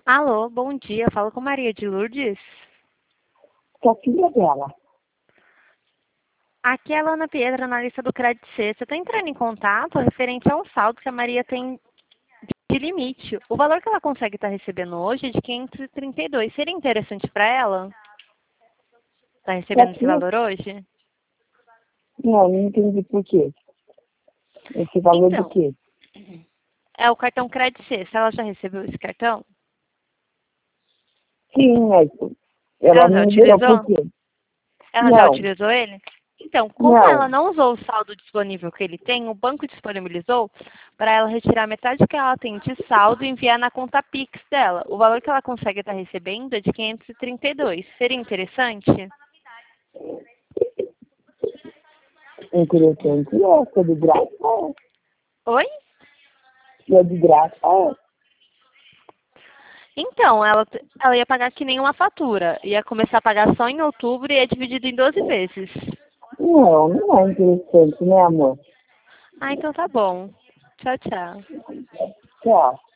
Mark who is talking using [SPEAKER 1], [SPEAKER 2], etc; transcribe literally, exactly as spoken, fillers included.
[SPEAKER 1] Alô, bom dia. Falo com Maria de Lourdes.
[SPEAKER 2] Que é a filha dela.
[SPEAKER 1] Aqui é a Ana Pietra, analista do Credit C. Você está entrando em contato referente ao saldo que a Maria tem de limite. O valor que ela consegue estar recebendo hoje é de quinhentos e trinta e dois. Seria interessante para ela estar
[SPEAKER 2] Que
[SPEAKER 1] recebendo esse
[SPEAKER 2] aqui?
[SPEAKER 1] valor hoje?
[SPEAKER 2] Não, não entendi por quê. Esse valor do
[SPEAKER 1] Então,
[SPEAKER 2] quê?
[SPEAKER 1] é o cartão Credit C. Se ela já recebeu esse cartão,
[SPEAKER 2] Sim, mas ela
[SPEAKER 1] ela já
[SPEAKER 2] não deu por
[SPEAKER 1] utilizou?
[SPEAKER 2] quê?
[SPEAKER 1] Ela já
[SPEAKER 2] Não,
[SPEAKER 1] utilizou ele? Então, como ela
[SPEAKER 2] não.
[SPEAKER 1] não usou o saldo disponível que ele tem, o banco disponibilizou para ela retirar metade que ela tem de saldo e enviar na conta Pix dela. O valor que ela consegue estar recebendo é de quinhentos e trinta e dois. Seria interessante?
[SPEAKER 2] Interessante. É, se é de graça, é.
[SPEAKER 1] Oi?
[SPEAKER 2] Se é de graça, é.
[SPEAKER 1] Então, ela, ela ia pagar que nem uma fatura. Ia começar a pagar só em outubro e é dividido em doze vezes.
[SPEAKER 2] Não, não é interessante, né, amor?
[SPEAKER 1] Ah, então tá bom. Tchau, tchau.
[SPEAKER 2] Tchau.